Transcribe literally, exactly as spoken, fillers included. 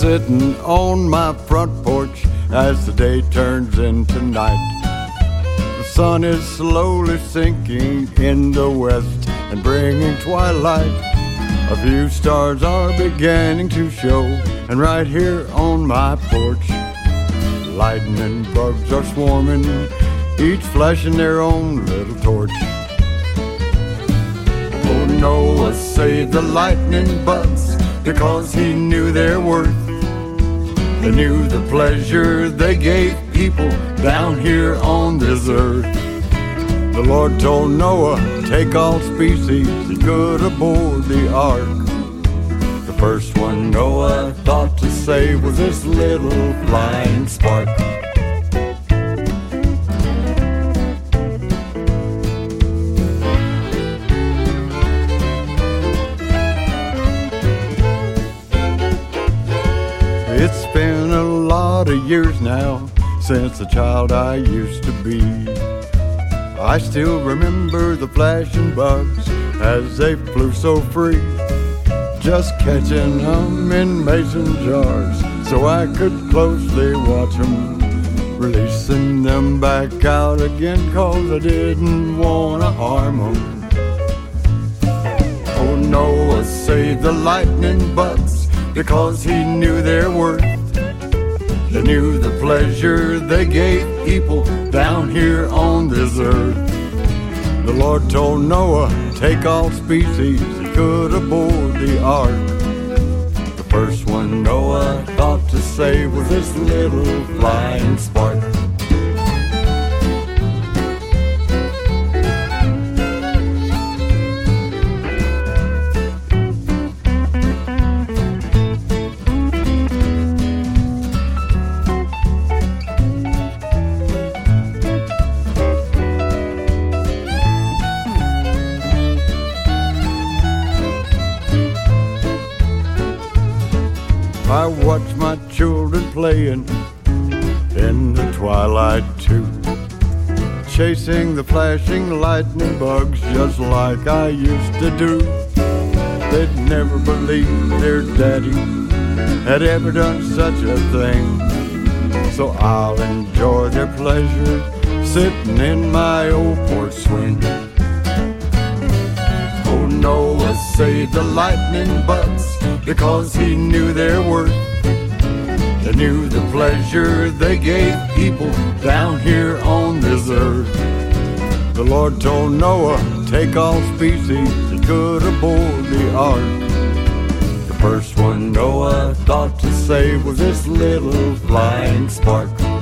sitting on my front porch as the day turns into night. The sun is slowly sinking in the west and bringing twilight. A few stars are beginning to show, and right here on my porch, lightning bugs are swarming, each flashing their own little torch. Oh, Noah saved the lightning bugs because he knew their worth. They knew the pleasure they gave people down here on this earth. The Lord told Noah, take all species he could aboard the ark. The first one Noah thought to save was this little flying spark. It's been a lot of years now since the child I used to be. I still remember the flashing bugs as they flew so free, just catching them in mason jars so I could closely watch them, releasing them back out again cause I didn't want to harm them. Oh, Noah saved the lightning bugs because he knew their worth. They knew the pleasure they gave people down here on this earth. The Lord told Noah, take all species he could aboard the ark. The first one Noah thought to save was this little flying spark. I watch my children playing in the twilight too, chasing the flashing lightning bugs just like I used to do. They'd never believe their daddy had ever done such a thing, so I'll enjoy their pleasure sitting in my old porch swing. Oh, Noah saved the lightning bugs because he knew their worth. They knew the pleasure they gave people down here on this earth. The Lord told Noah, take all species he could aboard the ark. The first one Noah thought to save was this little flying spark.